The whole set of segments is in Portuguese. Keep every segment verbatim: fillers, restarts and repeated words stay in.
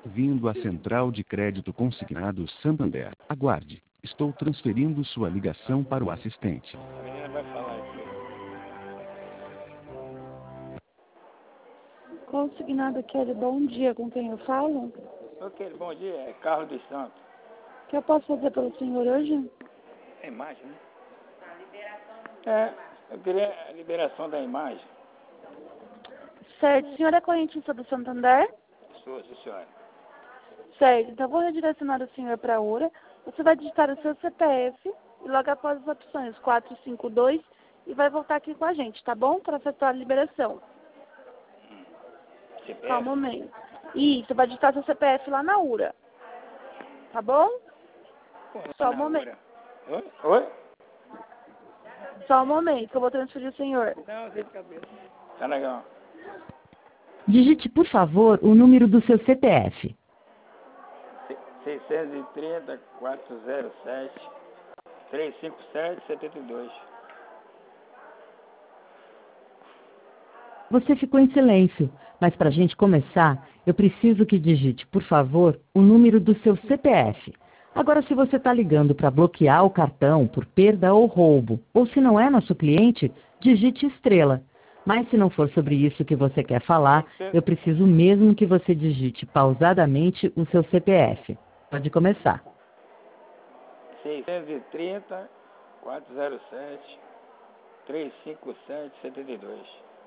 Bem-vindo à Central de Crédito Consignado Santander. Aguarde. Estou transferindo sua ligação para o assistente. A menina vai falar aqui. Consignado Kelly, bom dia. Com quem eu falo? Ok, bom dia. É Carlos dos Santos. O que eu posso fazer pelo senhor hoje? É imagem, né? É, eu queria a liberação da imagem. Certo. O senhor é correntista do Santander? Sou, sim, senhora. Certo. Então, eu vou redirecionar o senhor para a URA. Você vai digitar o seu C P F e logo após as opções quatro cinco dois e vai voltar aqui com a gente, tá bom? Para efetuar a liberação. Hum. C P F? Só um momento. Isso, vai digitar seu C P F lá na URA. Tá bom? Pô, Só um na momento. hora. Oi? Oi? Só um momento que eu vou transferir o senhor. Não, sei de cabeça. Tá legal. Digite, por favor, o número do seu C P F. seiscentos e trinta, quatrocentos e sete, trezentos e cinquenta e sete, setenta e dois. Você ficou em silêncio, mas para a gente começar, eu preciso que digite, por favor, o número do seu C P F. Agora, se você está ligando para bloquear o cartão por perda ou roubo, ou se não é nosso cliente, digite estrela. Mas se não for sobre isso que você quer falar, eu preciso mesmo que você digite pausadamente o seu C P F. Pode começar. seiscentos e trinta, quatrocentos e sete, trezentos e cinquenta e sete, setenta e dois.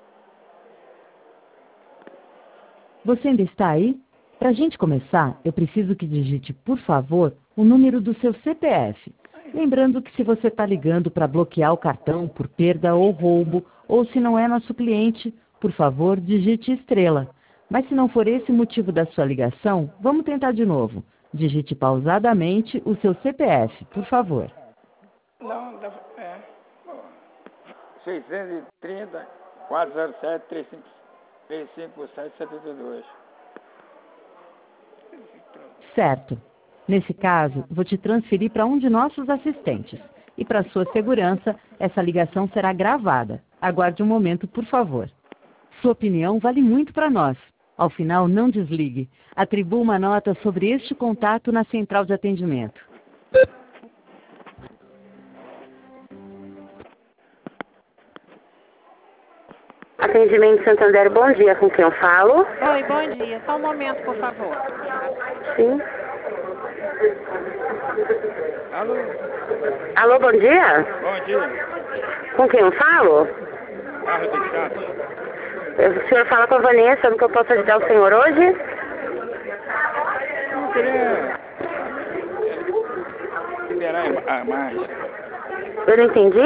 Você ainda está aí? Para a gente começar, eu preciso que digite, por favor, o número do seu C P F. Lembrando que se você está ligando para bloquear o cartão por perda ou roubo, ou se não é nosso cliente, por favor, digite estrela. Mas se não for esse o motivo da sua ligação, vamos tentar de novo. Digite pausadamente o seu C P F, por favor. Não, dá, é. seiscentos e trinta, quatrocentos e sete, trezentos e cinquenta e sete, setenta e dois. Certo. Nesse caso, vou te transferir para um de nossos assistentes. E para sua segurança, essa ligação será gravada. Aguarde um momento, por favor. Sua opinião vale muito para nós. Ao final, não desligue. Atribua uma nota sobre este contato na central de atendimento. Atendimento Santander, bom dia, com quem eu falo? Oi, bom dia. Só um momento, por favor. Sim. Alô? Alô, bom dia? Bom dia. Com quem eu falo? Carlos dos Santos. O senhor fala com a Vanessa, no que eu posso ajudar o senhor hoje? Eu queria liberar a imagem. Eu não entendi?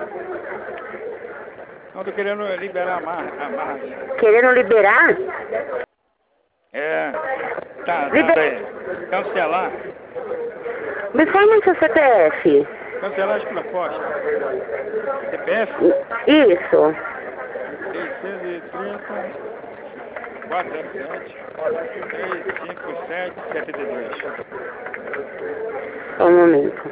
Não, tô querendo liberar a margem. A margem. Querendo liberar? É. Tá, Liber... tá aí. Cancelar. Me forma o seu C P F. Cancelar as propostas. C P F? Isso. seiscentos e trinta, quatrocentos e sete, trezentos e cinquenta e sete, setenta e dois. Só um momento.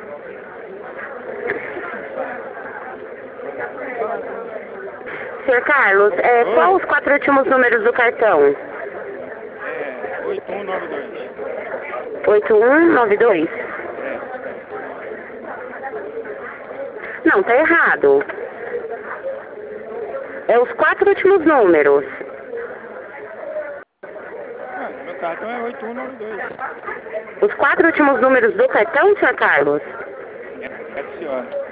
senhor Carlos, é, qual os quatro últimos números do cartão? É, oito um nove dois. oito um nove dois? É. Não, tá errado. É os quatro últimos números. Ah, meu cartão é oito um nove dois. Os quatro últimos números do cartão, senhor Carlos? É, é senhora.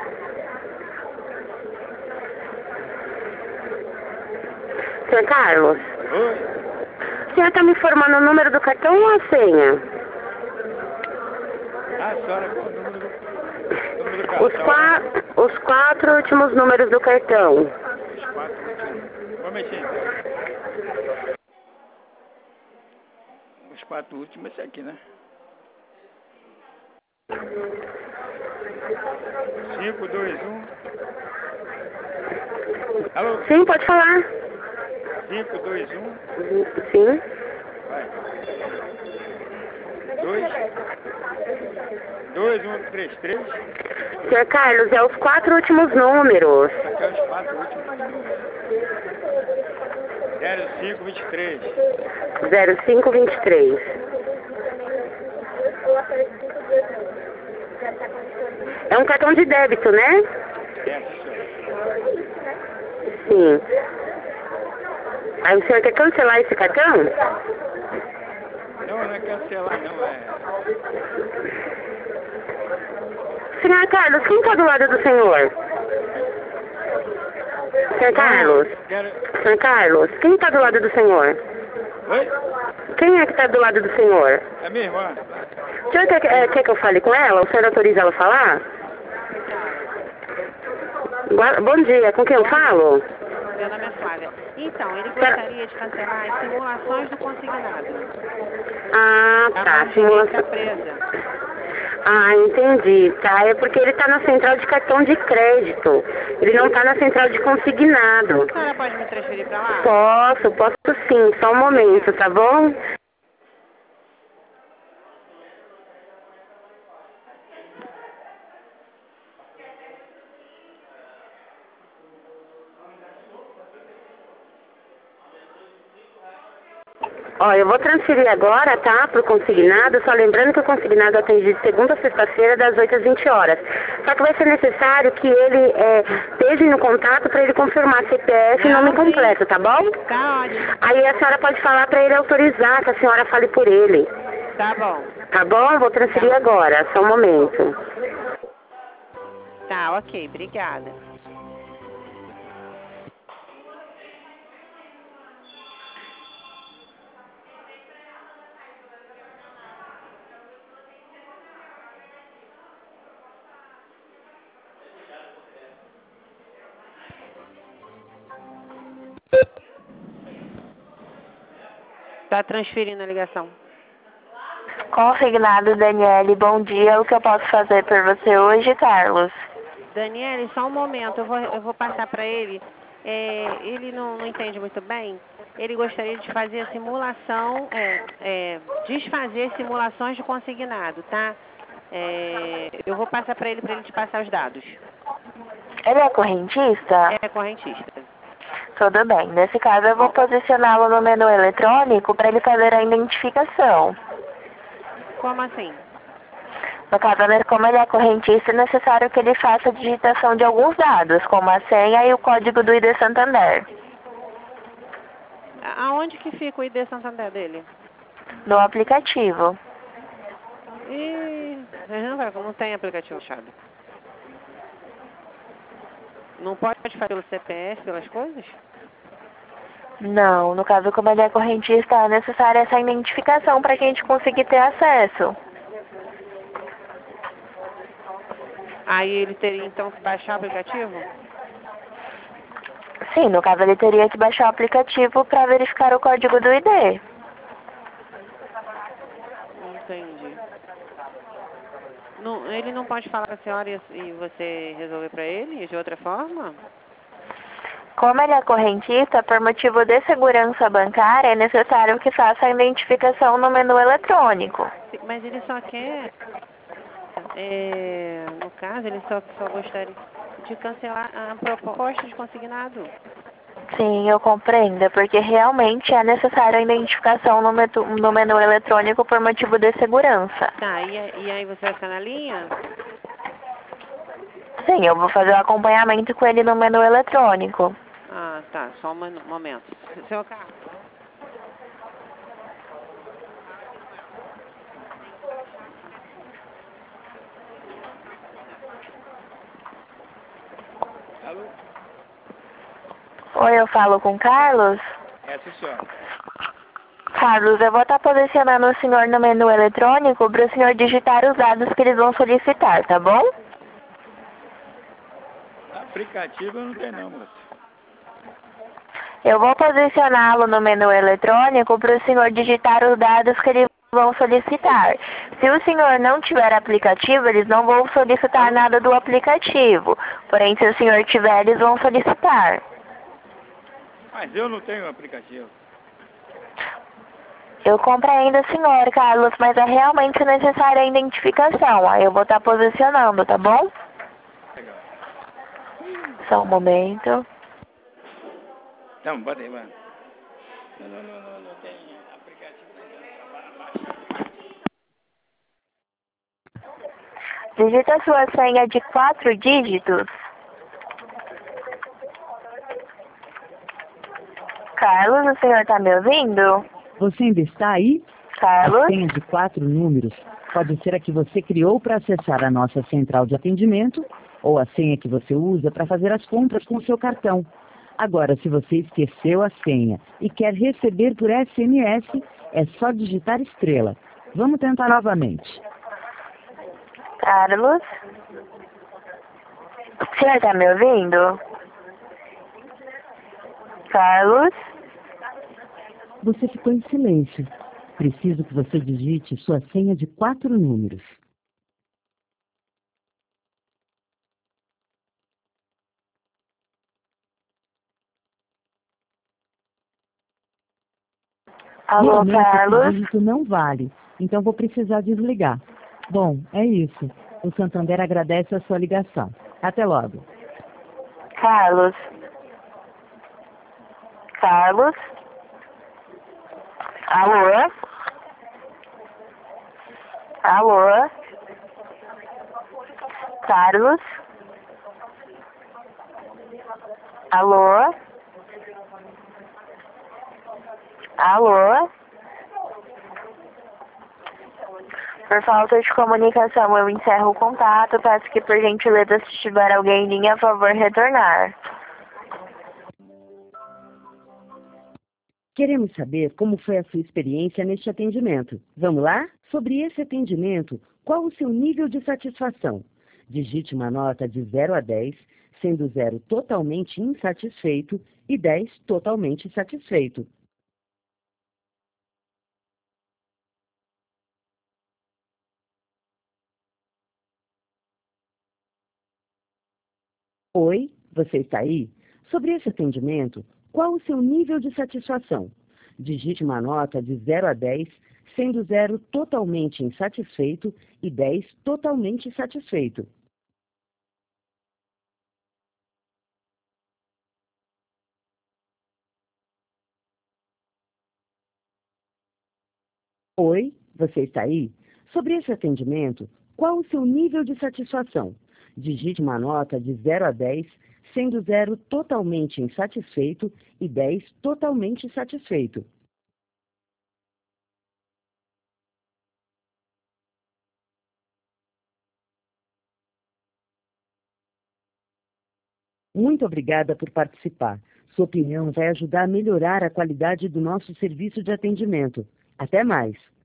senhor Carlos? Oi? O senhor está me informando o número do cartão ou a senha? Ah, senhora, qual o número do, número do cartão? Os, qua os quatro últimos números do cartão. Os quatro últimos. Vou mexer então. Os quatro últimos, esse aqui, né? cinco dois um. Alô? Sim, pode falar. cinco dois um. Sim. Vai. dois. dois um três três. senhor Carlos, é os quatro últimos números. Aqui é os quatro últimos números. zero cinco vinte e três. zero cinco vinte e três. É um cartão de débito, né? É, sim, senhor. Sim. Aí o senhor quer cancelar esse cartão? Não, não é cancelar, não, é... Senhor Carlos, quem está do lado do senhor? Senhor Carlos? Quero... Senhor Carlos, quem está do lado do senhor? Oi? Quem é que está do lado do senhor? É minha irmã. O senhor quer, é, quer que eu fale com ela? O senhor autoriza ela a falar? Boa- Bom dia, com quem eu falo? Meu nome é Flávia. Então, ele gostaria de cancelar as simulações do consignado. Ah, A tá. margem Simula... está presa. Ah, entendi. Tá, é porque ele está na central de cartão de crédito. Ele não está na central de consignado. A senhora pode me transferir para lá? Posso, posso sim. Só um momento, tá bom? Ó, eu vou transferir agora, tá, pro consignado, só lembrando que o consignado atende de segunda a sexta-feira, das oito às vinte horas. Só que vai ser necessário que ele é, esteja no contato para ele confirmar C P F e Não, nome sim. completo, tá bom? Tá ótimo. Aí a senhora pode falar para ele autorizar que a senhora fale por ele. Tá bom. Tá bom? Vou transferir agora, só um momento. Tá, ok. Obrigada. Tá transferindo a ligação. Consignado, Daniele, bom dia. O que eu posso fazer por você hoje, Carlos? Daniele, só um momento. Eu vou, eu vou passar para ele. É, ele não, não entende muito bem. Ele gostaria de fazer a simulação, é, é, desfazer simulações de consignado, tá? É, eu vou passar para ele, para ele te passar os dados. Ele é correntista? É correntista. Tudo bem. Nesse caso, eu vou posicioná-lo no menu eletrônico para ele fazer a identificação. Como assim? No caso, né, como ele é correntista, é necessário que ele faça a digitação de alguns dados, como a senha e o código do I D Santander. Aonde que fica o I D Santander dele? No aplicativo. Ih, não, vai, não tem aplicativo achado. Não pode fazer pelo C P F, pelas coisas? Não, no caso, como ele é correntista, é necessária essa identificação para que a gente consiga ter acesso. Aí ele teria então que baixar o aplicativo? Sim, no caso, ele teria que baixar o aplicativo para verificar o código do I D. Entendi. Não, ele não pode falar com a senhora e, e você resolver para ele de outra forma? Como ele é correntista, por motivo de segurança bancária, é necessário que faça a identificação no menu eletrônico. Mas ele só quer, é, no caso, ele só, só gostaria de cancelar a proposta de consignado. Sim, eu compreendo, porque realmente é necessário a identificação no, metu, no menu eletrônico por motivo de segurança. Tá, e, e aí você vai ficar na linha? Sim, eu vou fazer o acompanhamento com ele no menu eletrônico. Ah, tá, só um momento. Seu Carlos. Alô? Oi, eu falo com o Carlos? É, sim, senhora. Carlos, eu vou estar posicionando o senhor no menu eletrônico para o senhor digitar os dados que eles vão solicitar, tá bom? Aplicativo eu não tenho não, moça. Eu vou posicioná-lo no menu eletrônico para o senhor digitar os dados que eles vão solicitar. Se o senhor não tiver aplicativo, eles não vão solicitar nada do aplicativo. Porém, se o senhor tiver, eles vão solicitar. Mas eu não tenho aplicativo. Eu compreendo, senhor Carlos, mas é realmente necessária a identificação. Aí eu vou estar posicionando, tá bom? Legal. Só um momento. Não, bota aí, mano. Não, não, não, não, não tem aplicativo não. Digita sua senha de quatro dígitos. Carlos, o senhor está me ouvindo? Você ainda está aí? A Carlos? senha de quatro números pode ser a que você criou para acessar a nossa central de atendimento ou a senha que você usa para fazer as compras com o seu cartão. Agora, se você esqueceu a senha e quer receber por S M S, é só digitar estrela. Vamos tentar novamente. Carlos? O senhor está me ouvindo? Carlos? Você ficou em silêncio. Preciso que você digite sua senha de quatro números. Alô, Realmente, esse Carlos? dígito não vale, então vou precisar desligar. Bom, é isso. O Santander agradece a sua ligação. Até logo. Carlos? Carlos? Alô? Alô? Carlos? Alô? Alô? Por falta de comunicação, eu encerro o contato. Peço que, por gentileza, se tiver alguém em linha, a favor, retornar. Queremos saber como foi a sua experiência neste atendimento. Vamos lá? Sobre esse atendimento, qual o seu nível de satisfação? Digite uma nota de zero a dez, sendo zero totalmente insatisfeito e dez totalmente satisfeito. Oi, você está aí? Sobre esse atendimento, qual o seu nível de satisfação? Digite uma nota de zero a dez, sendo zero totalmente insatisfeito e dez totalmente satisfeito. Oi, você está aí? Sobre esse atendimento, qual o seu nível de satisfação? Digite uma nota de zero a dez, sendo zero totalmente insatisfeito e dez totalmente satisfeito. Muito obrigada por participar. Sua opinião vai ajudar a melhorar a qualidade do nosso serviço de atendimento. Até mais!